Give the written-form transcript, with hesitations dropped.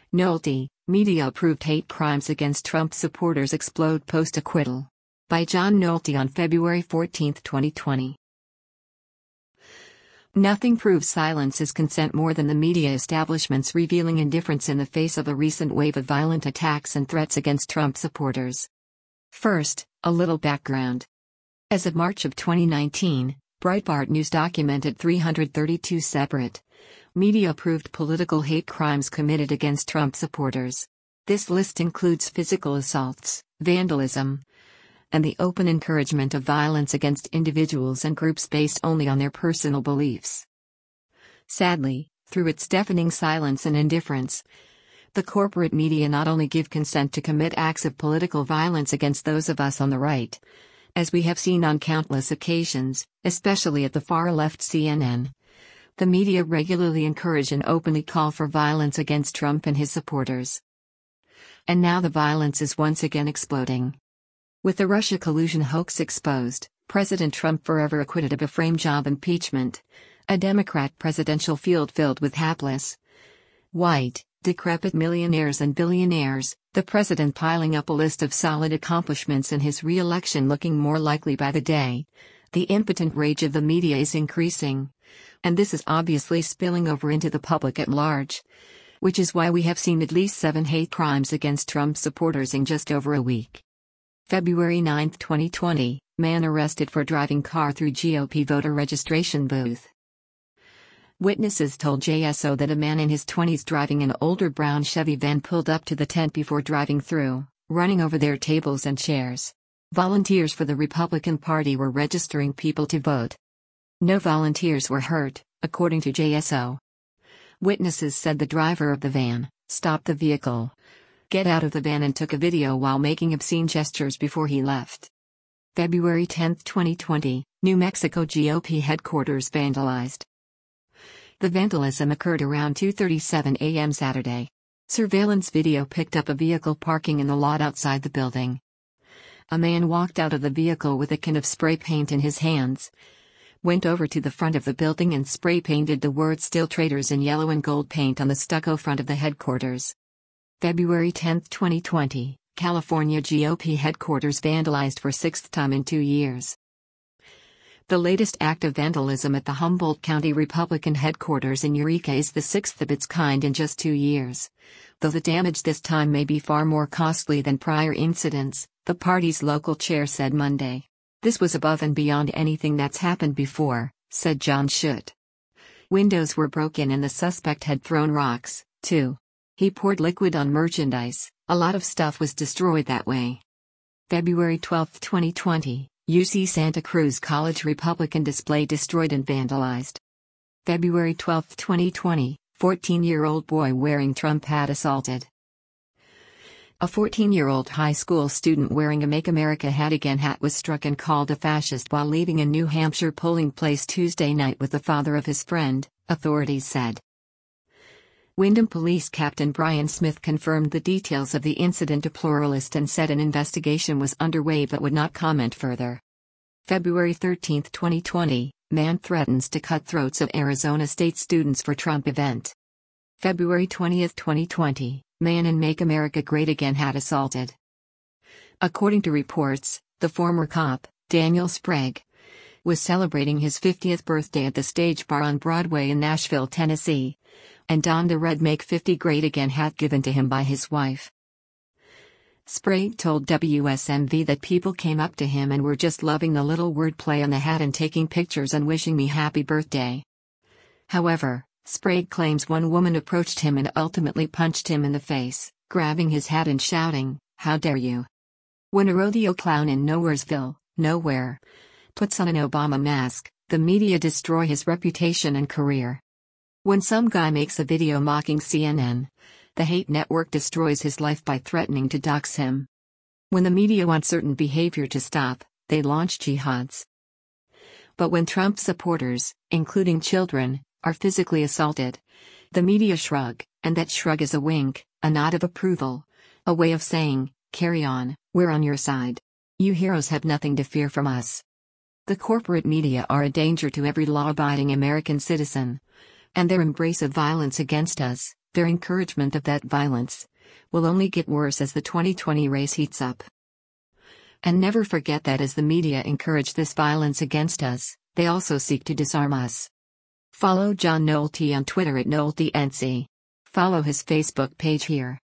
Nolte, media-approved hate crimes against Trump supporters explode post-acquittal. By John Nolte on February 14, 2020. Nothing proves silence is consent more than the media establishment's revealing indifference in the face of a recent wave of violent attacks and threats against Trump supporters. First, a little background. As of March of 2019, Breitbart News documented 332 separate, media-approved political hate crimes committed against Trump supporters. This list includes physical assaults, vandalism, and the open encouragement of violence against individuals and groups based only on their personal beliefs. Sadly, through its deafening silence and indifference, the corporate media not only give consent to commit acts of political violence against those of us on the right, as we have seen on countless occasions, especially at the far-left CNN. The media regularly encourage and openly call for violence against Trump and his supporters. And now the violence is once again exploding. With the Russia collusion hoax exposed, President Trump forever acquitted of a frame job impeachment, a Democrat presidential field filled with hapless, white, decrepit millionaires and billionaires, the president piling up a list of solid accomplishments and his re-election looking more likely by the day. The impotent rage of the media is increasing, and this is obviously spilling over into the public at large, which is why we have seen at least 7 hate crimes against Trump supporters in just over a week. February 9, 2020, man arrested for driving car through GOP voter registration booth. Witnesses told JSO that a man in his 20s driving an older brown Chevy van pulled up to the tent before driving through, running over their tables and chairs. Volunteers for the Republican Party were registering people to vote. No volunteers were hurt, according to JSO. Witnesses said the driver of the van stopped the vehicle, got out of the van and took a video while making obscene gestures before he left. February 10, 2020, New Mexico GOP headquarters vandalized. The vandalism occurred around 2:37 a.m. Saturday. Surveillance video picked up a vehicle parking in the lot outside the building. A man walked out of the vehicle with a can of spray paint in his hands, went over to the front of the building and spray painted the word "Still Traitors" in yellow and gold paint on the stucco front of the headquarters. February 10, 2020, California GOP headquarters vandalized for 6th time in 2 years. The latest act of vandalism at the Humboldt County Republican headquarters in Eureka is the 6th of its kind in just 2 years. Though the damage this time may be far more costly than prior incidents, the party's local chair said Monday. "This was above and beyond anything that's happened before," said John Schutt. Windows were broken and the suspect had thrown rocks, too. He poured liquid on merchandise. A lot of stuff was destroyed that way. February 12, 2020, UC Santa Cruz College Republican display destroyed and vandalized. February 12, 2020, 14-year-old boy wearing Trump hat assaulted. A 14-year-old high school student wearing a Make America Hat Again hat was struck and called a fascist while leaving a New Hampshire polling place Tuesday night with the father of his friend, authorities said. Windham Police Captain Brian Smith confirmed the details of the incident to Pluralist and said an investigation was underway but would not comment further. February 13, 2020, man threatens to cut throats of Arizona State students for Trump event. February 20, 2020, man in Make America Great Again hat assaulted. According to reports, the former cop, Daniel Sprague, was celebrating his 50th birthday at the Stage Bar on Broadway in Nashville, Tennessee, and donned a red Make 50 Great Again hat given to him by his wife. Sprague told WSMV that people came up to him and were just loving the little wordplay on the hat and taking pictures and wishing me happy birthday. However, Sprague claims one woman approached him and ultimately punched him in the face, grabbing his hat and shouting, "How dare you?" When a rodeo clown in Nowheresville, nowhere, puts on an Obama mask, the media destroy his reputation and career. When some guy makes a video mocking CNN, the hate network destroys his life by threatening to dox him. When the media want certain behavior to stop, they launch jihads. But when Trump supporters, including children, are physically assaulted, the media shrug, and that shrug is a wink, a nod of approval, a way of saying, "Carry on, we're on your side. You heroes have nothing to fear from us." The corporate media are a danger to every law-abiding American citizen, and their embrace of violence against us, Their encouragement of that violence will only get worse as the 2020 race heats up. And never forget that as the media encourage this violence against us, they also seek to disarm us. Follow John Nolte on Twitter at NolteNC. Follow his Facebook page here.